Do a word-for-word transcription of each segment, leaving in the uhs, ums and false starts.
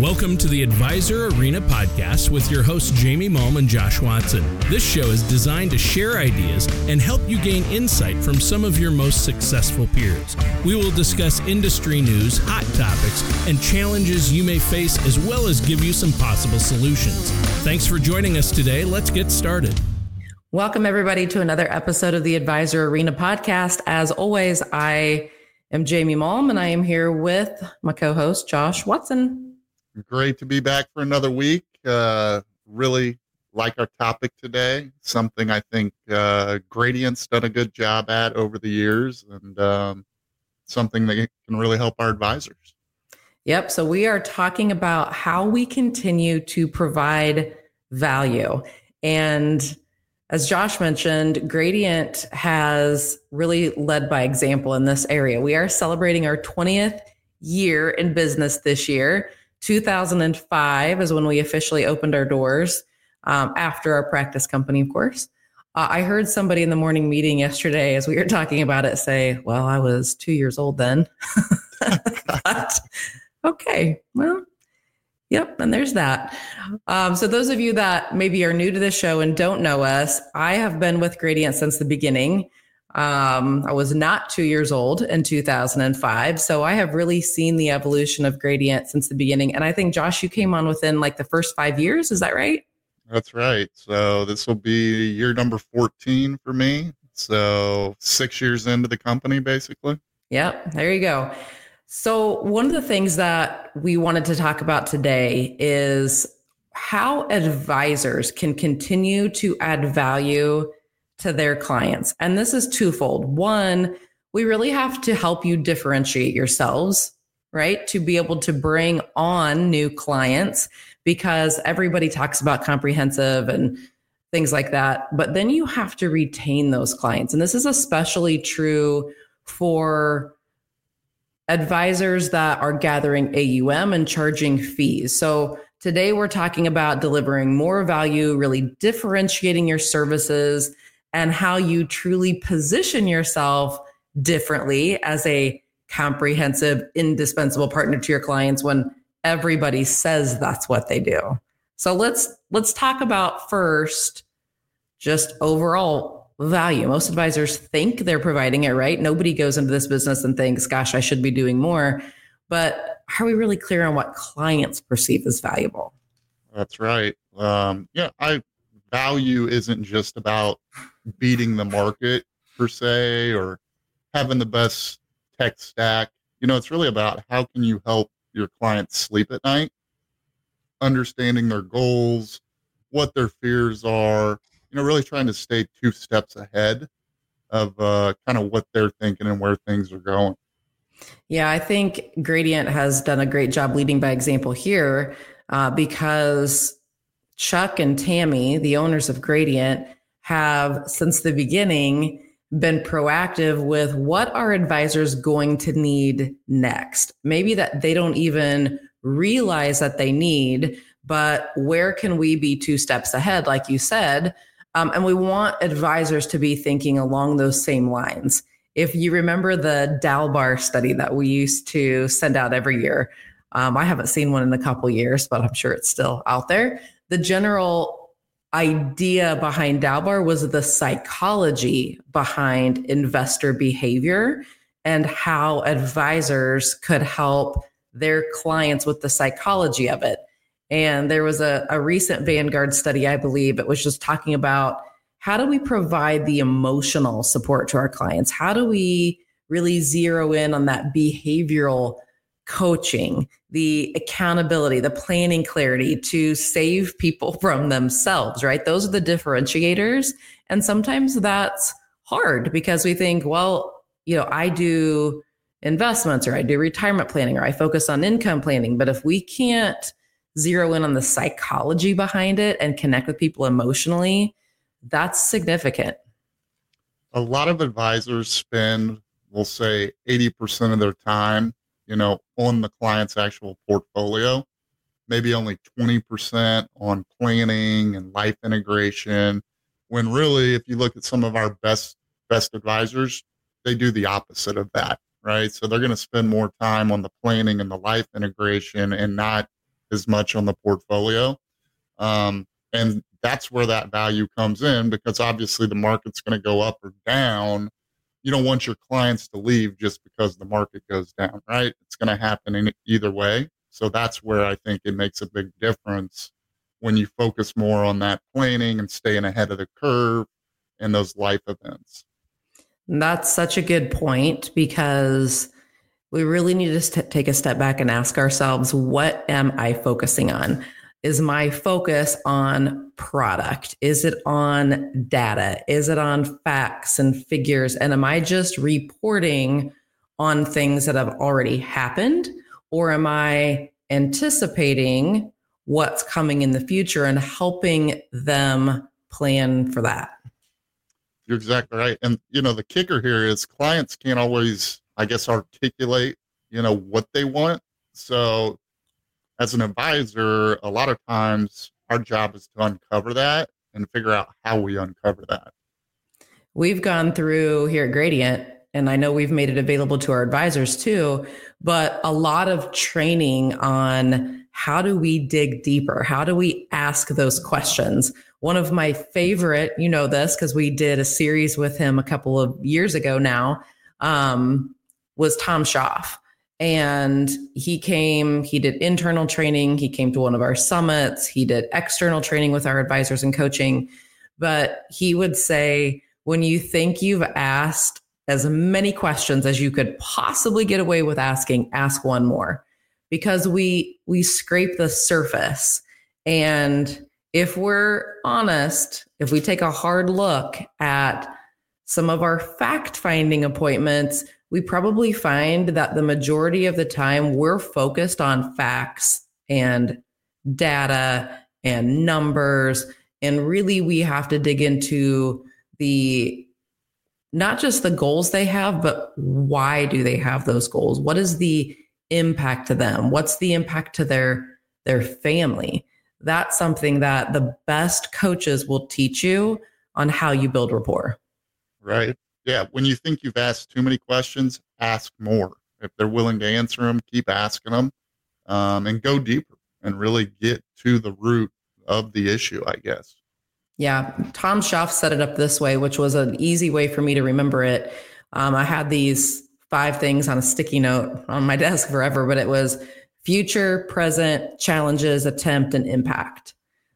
Welcome to the Advisor Arena podcast with your hosts Jamie Malm and Josh Watson. This show is designed to share ideas and help you gain insight from some of your most successful peers. We will discuss industry news, hot topics, and challenges you may face, as well as give you some possible solutions. Thanks for joining us today. Let's get started. Welcome, everybody, to another episode of the Advisor Arena podcast. As always, I am Jamie Malm, and I am here with my co-host, Josh Watson. Great to be back for another week. Uh, really like our topic today, something I think uh, Gradient's done a good job at over the years, and um, something that can really help our advisors. Yep. So we are talking about how we continue to provide value. And as Josh mentioned, Gradient has really led by example in this area. We are celebrating our twentieth year in business this year. two thousand five is when we officially opened our doors, um, after our practice company, of course. Uh, I heard somebody in the morning meeting yesterday as we were talking about it say, well, I was two years old then. But, okay, well, yep, and there's that. Um, so those of you that maybe are new to this show and don't know us, I have been with Gradient since the beginning. Um, I was not two years old in two thousand five. So I have really seen the evolution of Gradient since the beginning. And I think, Josh, you came on within like the first five years. Is that right? That's right. So this will be year number fourteen for me. So six years into the company, basically. Yep. There you go. So one of the things that we wanted to talk about today is how advisors can continue to add value to their clients. And this is twofold. One, we really have to help you differentiate yourselves, right? To be able to bring on new clients, because everybody talks about comprehensive and things like that. But then you have to retain those clients. And this is especially true for advisors that are gathering A U M and charging fees. So today we're talking about delivering more value, really differentiating your services, and how you truly position yourself differently as a comprehensive, indispensable partner to your clients when everybody says that's what they do. So let's let's talk about first just overall value. Most advisors think they're providing it, right? Nobody goes into this business and thinks, gosh, I should be doing more. But are we really clear on what clients perceive as valuable? That's right. Um, yeah, I value isn't just about beating the market per se, or having the best tech stack. You know, it's really about how can you help your clients sleep at night, understanding their goals, what their fears are, you know, really trying to stay two steps ahead of uh, kind of what they're thinking and where things are going. Yeah, I think Gradient has done a great job leading by example here, uh, because Chuck and Tammy, the owners of Gradient, have since the beginning been proactive with what are advisors going to need next. Maybe that they don't even realize that they need, but where can we be two steps ahead, like you said? Um, and we want advisors to be thinking along those same lines. If you remember the Dalbar study that we used to send out every year, um, I haven't seen one in a couple years, but I'm sure it's still out there. The general idea behind Dalbar was the psychology behind investor behavior and how advisors could help their clients with the psychology of it. And there was a, a recent Vanguard study, I believe, it was just talking about how do we provide the emotional support to our clients? How do we really zero in on that behavioral coaching, the accountability, the planning clarity to save people from themselves, right? Those are the differentiators. And sometimes that's hard because we think, well, you know, I do investments or I do retirement planning or I focus on income planning. But if we can't zero in on the psychology behind it and connect with people emotionally, that's significant. A lot of advisors spend, we'll say, eighty percent of their time, you know, on the client's actual portfolio, maybe only twenty percent on planning and life integration, when really, if you look at some of our best, best advisors, they do the opposite of that, right? So they're going to spend more time on the planning and the life integration and not as much on the portfolio. Um, and that's where that value comes in, because obviously the market's going to go up or down. You don't want your clients to leave just because the market goes down, right? It's going to happen in either way. So that's where I think it makes a big difference when you focus more on that planning and staying ahead of the curve and those life events. That's such a good point, because we really need to st- take a step back and ask ourselves, what am I focusing on? Is my focus on product? Is it on data? Is it on facts and figures? And am I just reporting on things that have already happened? Or am I anticipating what's coming in the future and helping them plan for that? You're exactly right. And, you know, the kicker here is clients can't always, I guess, articulate, you know, what they want. So as an advisor, a lot of times our job is to uncover that and figure out how we uncover that. We've gone through here at Gradient, and I know we've made it available to our advisors too, but a lot of training on how do we dig deeper? How do we ask those questions? One of my favorite, you know this, because we did a series with him a couple of years ago now, um, was Tom Schaff. And he came, he did internal training. He came to one of our summits. He did external training with our advisors and coaching. But he would say, when you think you've asked as many questions as you could possibly get away with asking, ask one more, because we, we scrape the surface. And if we're honest, if we take a hard look at some of our fact-finding appointments, we probably find that the majority of the time we're focused on facts and data and numbers. And really, we have to dig into the, not just the goals they have, but why do they have those goals? What is the impact to them? What's the impact to their, their family? That's something that the best coaches will teach you on how you build rapport. Right. Yeah. When you think you've asked too many questions, ask more. If they're willing to answer them, keep asking them, um, and go deeper and really get to the root of the issue, I guess. Yeah. Tom Schaff set it up this way, which was an easy way for me to remember it. Um, I had these five things on a sticky note on my desk forever, but it was future, present, challenges, attempt, and impact.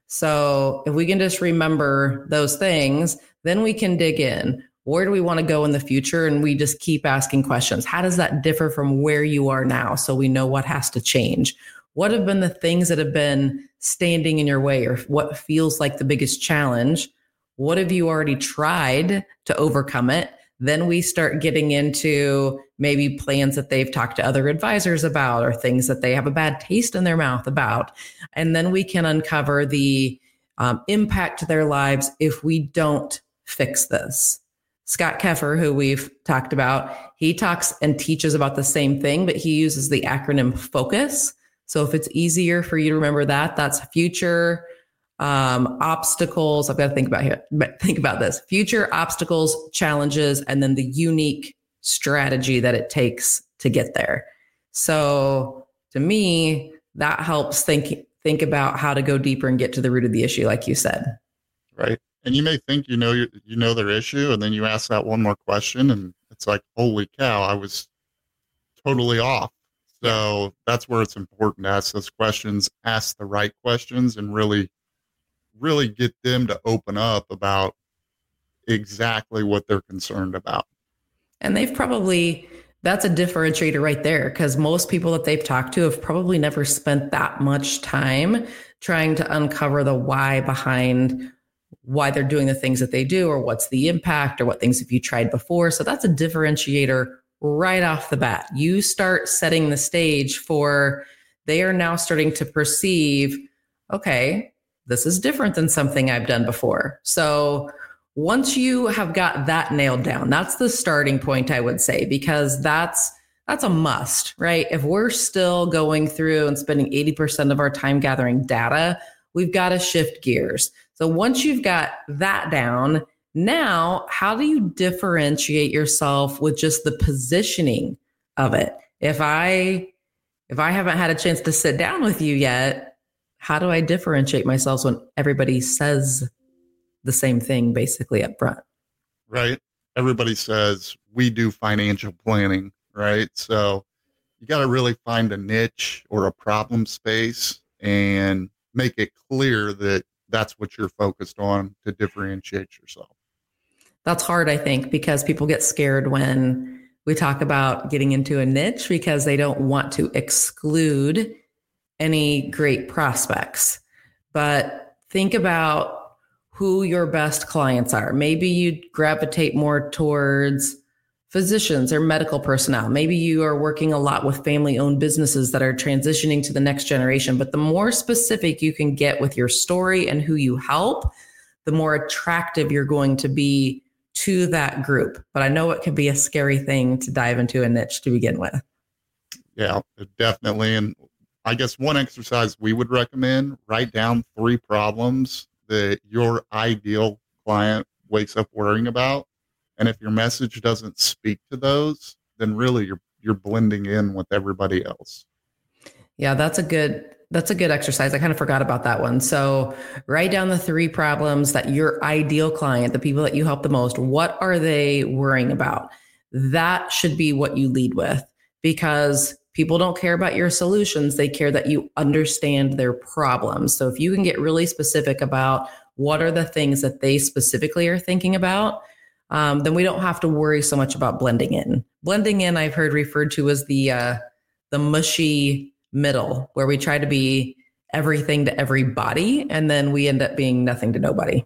So if we can just remember those things, then we can dig in. Where do we want to go in the future? And we just keep asking questions. How does that differ from where you are now? So we know what has to change. What have been the things that have been standing in your way, or what feels like the biggest challenge? What have you already tried to overcome it? Then we start getting into maybe plans that they've talked to other advisors about, or things that they have a bad taste in their mouth about. And then we can uncover the um, impact to their lives if we don't fix this. Scott Keffer, who we've talked about, he talks and teaches about the same thing, but he uses the acronym FOCUS. So if it's easier for you to remember that, that's future um, obstacles. I've got to think about here, but think about this: future obstacles, challenges, and then the unique strategy that it takes to get there. So to me, that helps think think about how to go deeper and get to the root of the issue, like you said. Right. And you may think you know you, you know their issue, and then you ask that one more question, and it's like, holy cow, I was totally off. So that's where it's important to ask those questions, ask the right questions, and really, really get them to open up about exactly what they're concerned about. And they've probably, that's a differentiator right there, because most people that they've talked to have probably never spent that much time trying to uncover the why behind why they're doing the things that they do, or what's the impact, or what things have you tried before. So that's a differentiator right off the bat. You start setting the stage for, they are now starting to perceive, okay, this is different than something I've done before. So once you have got that nailed down, that's the starting point, I would say, because that's that's a must, right? If we're still going through and spending eighty percent of our time gathering data, we've got to shift gears. So once you've got that down, now how do you differentiate yourself with just the positioning of it? If I if I haven't had a chance to sit down with you yet, how do I differentiate myself when everybody says the same thing basically up front? Right. Everybody says we do financial planning, right? So you got to really find a niche or a problem space and make it clear that that's what you're focused on to differentiate yourself. That's hard, I think, because people get scared when we talk about getting into a niche because they don't want to exclude any great prospects. But think about who your best clients are. Maybe you gravitate more towards physicians or medical personnel. Maybe you are working a lot with family-owned businesses that are transitioning to the next generation. But the more specific you can get with your story and who you help, the more attractive you're going to be to that group. But I know it can be a scary thing to dive into a niche to begin with. Yeah, definitely. And I guess one exercise we would recommend, write down three problems that your ideal client wakes up worrying about. And if your message doesn't speak to those, then really you're you're blending in with everybody else. Yeah, that's a good that's a good exercise. I kind of forgot about that one. So write down the three problems that your ideal client, the people that you help the most, what are they worrying about? That should be what you lead with, because people don't care about your solutions. They care that you understand their problems. So if you can get really specific about what are the things that they specifically are thinking about, um, then we don't have to worry so much about blending in. Blending in, I've heard referred to as the uh, the mushy middle, where we try to be everything to everybody, and then we end up being nothing to nobody.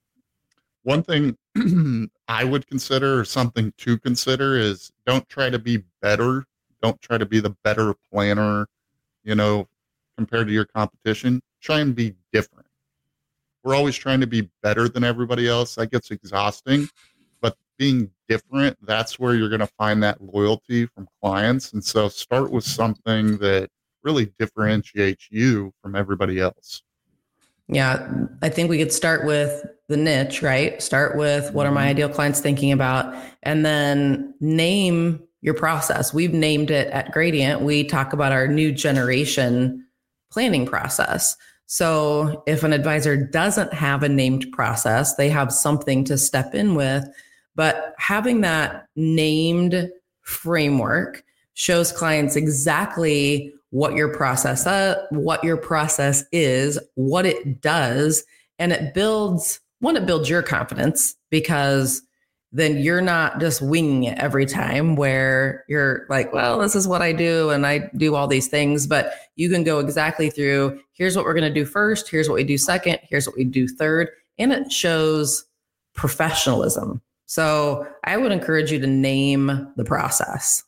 One thing I would consider, or something to consider, is don't try to be better. Don't try to be the better planner, you know, compared to your competition. Try and be different. We're always trying to be better than everybody else. That gets exhausting. But being different, that's where you're going to find that loyalty from clients. And so start with something that really differentiates you from everybody else. Yeah, I think we could start with the niche, right? Start with what are my ideal clients thinking about, and then name your process. We've named it at Gradient. We talk about our new generation planning process. So if an advisor doesn't have a named process, they have something to step in with. But having that named framework shows clients exactly what your process, uh, what your process is, what it does, and it builds, one, it builds your confidence, because then you're not just winging it every time where you're like, well, this is what I do and I do all these things, but you can go exactly through, here's what we're going to do first, here's what we do second, here's what we do third, and it shows professionalism. So I would encourage you to name the process.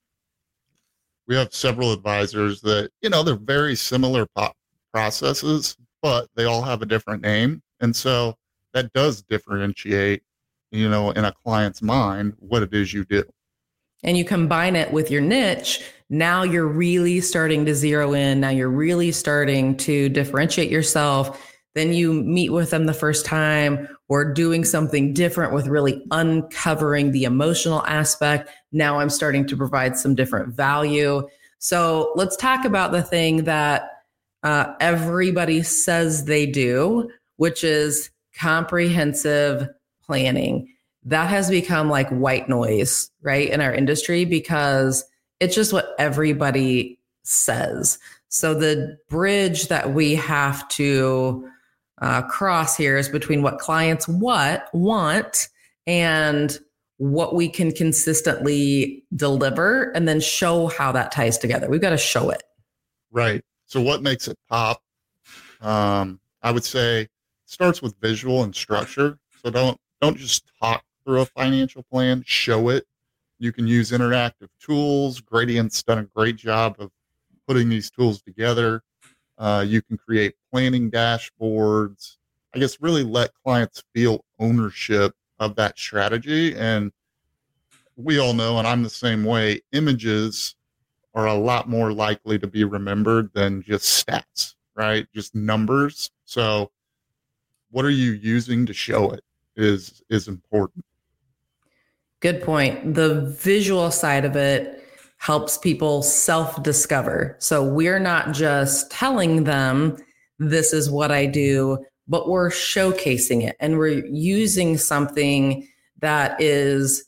We have several advisors that, you know, they're very similar po- processes, but they all have a different name. And so that does differentiate, you know, in a client's mind, what it is you do. And you combine it with your niche. Now you're really starting to zero in. Now you're really starting to differentiate yourself. Then you meet with them the first time, or doing something different with really uncovering the emotional aspect. Now I'm starting to provide some different value. So let's talk about the thing that uh, everybody says they do, which is comprehensive planning. That has become like white noise, right, in our industry, because it's just what everybody says. So the bridge that we have to uh, cross here is between what clients what want and what we can consistently deliver, and then show how that ties together. We've got to show it. Right. So what makes it pop? Um, I would say it starts with visual and structure. So don't don't just talk through a financial plan, show it. You can use interactive tools. Gradient's done a great job of putting these tools together. Uh, you can create planning dashboards. I guess really let clients feel ownership of that strategy. And we all know, and I'm the same way, images are a lot more likely to be remembered than just stats, right? Just numbers. So what are you using to show it is is important. Good point. The visual side of it helps people self-discover. So we're not just telling them this is what I do, but we're showcasing it, and we're using something that is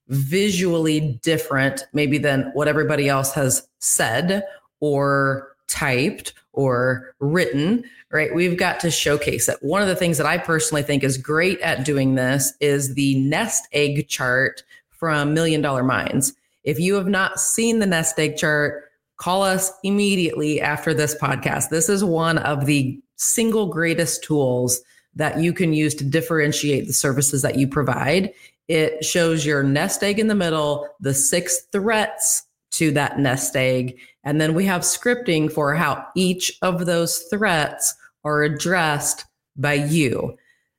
visually different maybe than what everybody else has said or typed or written, right? We've got to showcase it. One of the things that I personally think is great at doing this is the nest egg chart from Million Dollar Minds. If you have not seen the nest egg chart, call us immediately after this podcast. This is one of the single greatest tools that you can use to differentiate the services that you provide. It shows your nest egg in the middle, the six threats to that nest egg, and then we have scripting for how each of those threats are addressed by you.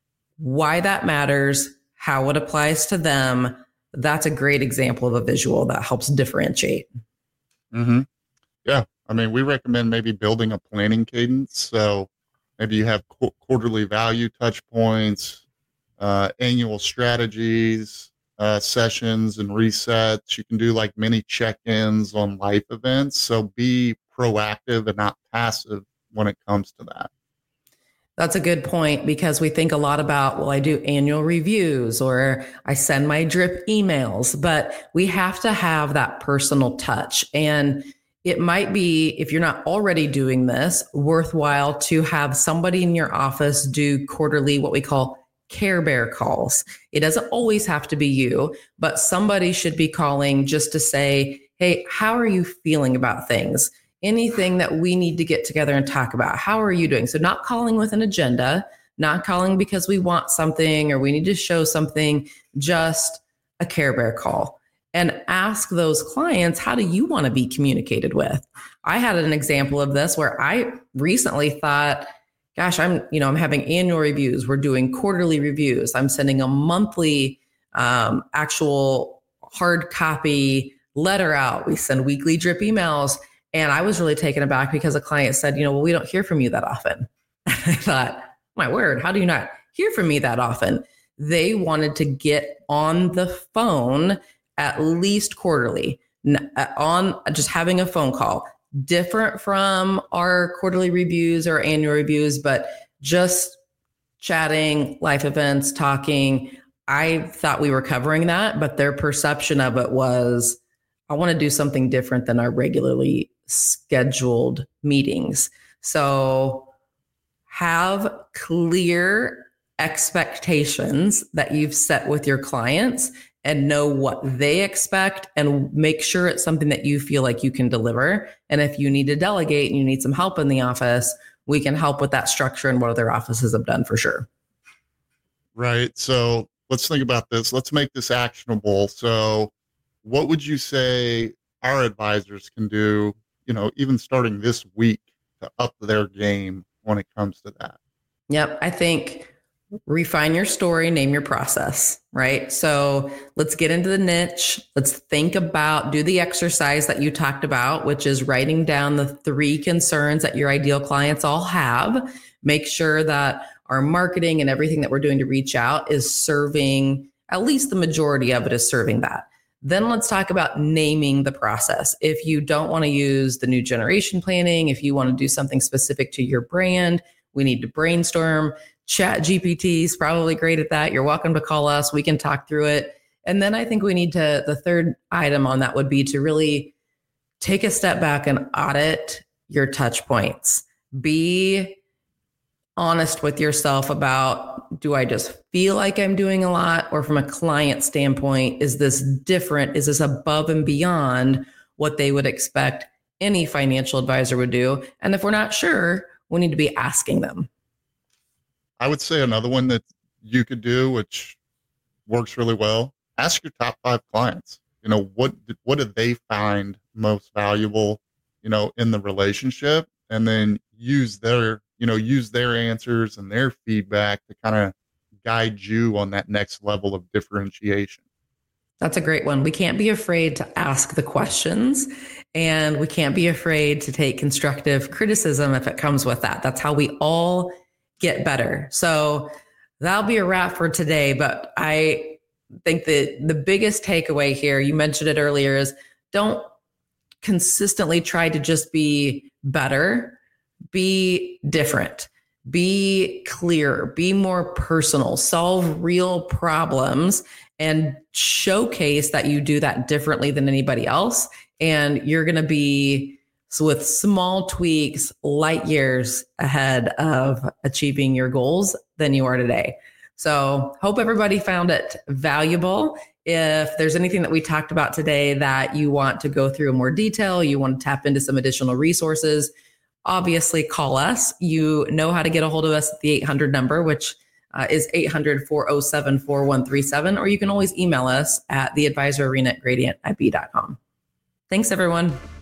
Why that matters, how it applies to them. That's a great example of a visual that helps differentiate. Mm-hmm. Yeah. I mean, we recommend maybe building a planning cadence. So maybe you have qu- quarterly value touch points, uh, annual strategies, uh, sessions and resets. You can do like mini check-ins on life events. So be proactive and not passive when it comes to that. That's a good point, because we think a lot about, well, I do annual reviews or I send my drip emails, but we have to have that personal touch. And it might be, if you're not already doing this, worthwhile to have somebody in your office do quarterly, what we call Care Bear calls. It doesn't always have to be you, but somebody should be calling just to say, hey, how are you feeling about things? Anything that we need to get together and talk about. How are you doing? So not calling with an agenda, not calling because we want something or we need to show something, just a Care Bear call. And ask those clients, how do you want to be communicated with? I had an example of this where I recently thought, gosh, I'm, you know, I'm having annual reviews. We're doing quarterly reviews. I'm sending a monthly um, actual hard copy letter out. We send weekly drip emails. And I was really taken aback because a client said, you know, well, we don't hear from you that often. I thought, my word, how do you not hear from me that often? They wanted to get on the phone at least quarterly, on just having a phone call, different from our quarterly reviews or annual reviews, but just chatting, life events, talking. I thought we were covering that, but their perception of it was, I want to do something different than our regularly scheduled meetings. So have clear expectations that you've set with your clients and know what they expect, and make sure it's something that you feel like you can deliver. And if you need to delegate and you need some help in the office, we can help with that structure and what other offices have done for sure. Right. So let's think about this. Let's make this actionable. So what would you say our advisors can do, you know, even starting this week, to up their game when it comes to that? Yep. I think refine your story, name your process, right? So let's get into the niche. Let's think about, do the exercise that you talked about, which is writing down the three concerns that your ideal clients all have. Make sure that our marketing and everything that we're doing to reach out is serving, at least the majority of it is serving that. Then let's talk about naming the process. If you don't want to use the new generation planning, if you want to do something specific to your brand, we need to brainstorm. Chat G P T is probably great at that. You're welcome to call us. We can talk through it. And then I think we need to, the third item on that would be to really take a step back and audit your touch points. Be honest with yourself about, do I just feel like I'm doing a lot? Or from a client standpoint, is this different? Is this above and beyond what they would expect any financial advisor would do? And if we're not sure, we need to be asking them. I would say another one that you could do, which works really well, ask your top five clients, you know, what, what did they find most valuable, you know, in the relationship, and then use their, you know, use their answers and their feedback to kind of guide you on that next level of differentiation. That's a great one. We can't be afraid to ask the questions, and we can't be afraid to take constructive criticism if it comes with that. That's how we all get better. So that'll be a wrap for today. But I think that the biggest takeaway here, you mentioned it earlier, is don't consistently try to just be better, be different, be clear, be more personal, solve real problems, and showcase that you do that differently than anybody else. And you're going to be, so with small tweaks, light years ahead of achieving your goals than you are today. So hope everybody found it valuable. If there's anything that we talked about today that you want to go through in more detail, you want to tap into some additional resources, obviously call us. You know how to get a hold of us at the eight hundred number, which uh, is eight hundred, four oh seven, four one three seven, or you can always email us at the advisor arena at gradient I B dot com. Thanks, everyone.